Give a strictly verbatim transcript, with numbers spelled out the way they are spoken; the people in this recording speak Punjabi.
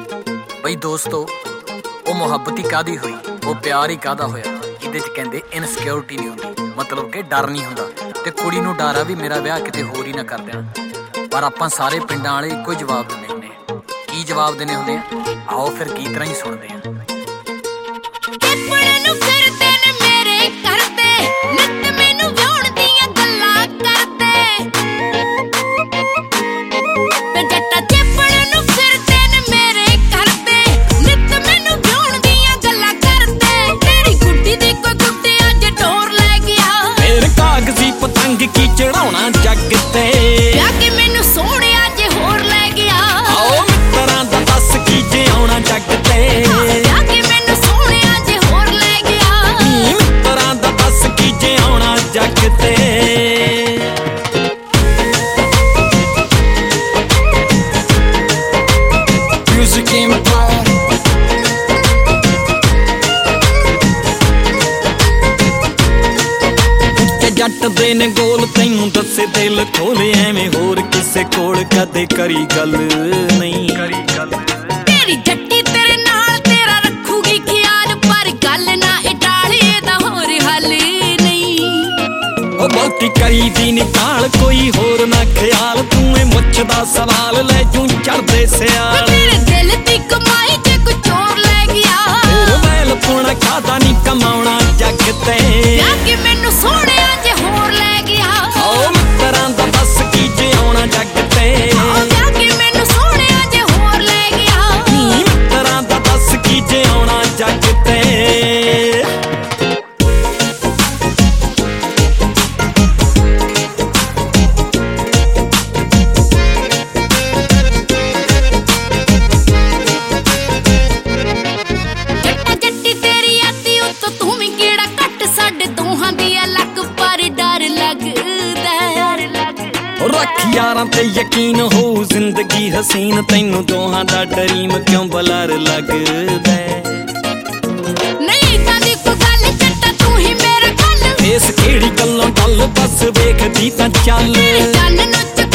ਬਈ ਦੋਸਤੋ ਉਹ ਮੁਹੱਬਤ ਹੀ ਕਾਹਦੀ ਹੋਈ, ਉਹ ਪਿਆਰ ਹੀ ਕਾਹਦਾ ਹੋਇਆ ਜਿਹਦੇ ਚ ਕਹਿੰਦੇ ਇਨਸਿਕਿਉਰਿਟੀ ਨਹੀਂ ਹੁੰਦੀ, ਮਤਲਬ ਕਿ ਡਰ ਨਹੀਂ ਹੁੰਦਾ। ਤੇ ਕੁੜੀ ਨੂੰ ਡਰ ਆ ਵੀ ਮੇਰਾ ਵਿਆਹ ਕਿਤੇ ਹੋਰ ਹੀ ਨਾ ਕਰ ਦੇਣ। ਪਰ ਆਪਾਂ ਸਾਰੇ ਪਿੰਡਾਂ ਵਾਲੇ ਇੱਕੋ ਹੀ ਜਵਾਬ ਦਿੰਦੇ ਹੁੰਦੇ ਆ। ਕੀ ਜਵਾਬ ਦਿੰਦੇ ਹੁੰਦੇ ਆ, ਆਓ ਫਿਰ ਗੀਤ ਰਾਹੀਂ ਸੁਣਦੇ ਆ। ਕੀ ਚੜਾਉਣਾ ਜੱਗ ਤੇ ਵਿਆਹ ਕੇ ਮੈਨੂੰ ਸੋਹਣਿਆ ਜੇ ਹੋਰ ਲੈ ਗਿਆ। ਆਓ ਮਿੱਤਰਾਂ ਦਾ ਦੱਸ ਕੀ ਜੇ ਆਉਣਾ ਜੱਗ ਤੇ ਵਿਆਹ ਕੇ ਮੈਨੂੰ ਸੋਹਣਿਆ ਜੇ ਹੋਰ ਲੈ ਗਿਆ। ਮਿੱਤਰਾਂ ਦਾ ਦੱਸ ਕੀ ਜੇ ਆਉਣਾ ਜੱਗ ਤੇ Music Empire ਜੱਟ ਦੇ ਨੇ ਗੋਲ ਤੈਨੂੰ ਦੱਸੇ ਦਿਲ ਖੋਲੇ ਐਵੇਂ ਹੋਰ ਕਿਸੇ ਕੋਲ ਕਦੇ ਕਰੀ ਗੱਲ ਨਹੀਂ ਕਰੀ ਗੱਲ। ਤੇਰੀ ਜੱਟੀ ਤੇਰੇ ਨਾਲ ਤੇਰਾ ਰੱਖੂਗੀ ਖਿਆਲ, ਪਰ ਗੱਲ ਨਾ ਇਹ ਟਾਲੇ ਦਾ ਹੋਰ ਹੱਲ ਨਹੀਂ। ਉਹ ਬਹੁਤੀ ਕਰੀ ਦੀ ਨਿਕਾਲ ਕੋਈ ਹੋਰ ਨਾ ਖਿਆਲ, ਤੂੰ ਇਹ ਮੁੱਛ ਦਾ ਸਵਾਲ ਲੈ ਜੂ ਚੜਦੇ ਸਿਆਲ। ਤੇਰੇ ਦਿਲ ਦੀ ਕਮਾਈ ਜੇ ਕੋਈ ਚੋਰ ਲੈ ਗਿਆ। ਤੇਰੇ ਮੈਲ ਪੁਣਾ ਖਾਦਾ ਨਹੀਂ ਕਮਾਉਣਾ ਜੱਗ ਤੇ ਵਿਆਹ ਕੇ ਮੈਨੂੰ ਸੋਹਣਿਆ ਜੇ ਹੋਰ ਲੈ ਗਿਆ। ਆਓ ਮਿੱਤਰਾਂ ਦਾ ਦੱਸ ਕੀ ਜੇ ਆਉਣਾ ਜੱਗ ਤੇ ਵਿਆਹ ਕੇ ਮੈਨੂੰ ਸੋਹਣਿਆ ਜੇ ਹੋਰ ਲੈ ਗਿਆ। ਮਿੱਤਰਾਂ ਦਾ ਦੱਸ ਕੀ ਜੇ ਆਉਣਾ ਜੱਗ ਤੇ ਰੱਖ ਯਾਰਾਂ ਤੇ ਯਕੀਨ ਹੋ ਜ਼ਿੰਦਗੀ ਹਸੀਨ, ਤੈਨੂੰ ਦੋਹਾਂ ਦਾ ਡਰੀਮ ਕਿਉਂ ਬਲਰ ਲੱਗਦਾ। ਨਹੀਂ ਤਾਂ ਦੀ ਕੋਈ ਗੱਲ ਚੱਟਾ ਤੂੰ ਹੀ ਮੇਰਾ ਗੱਲ, ਇਸ ਕਿਹੜੀ ਗੱਲੋਂ ਗੱਲ ਬਸ ਵੇਖਦੀ ਤਾਂ ਚੱਲ। ਚੱਲ ਨੂੰ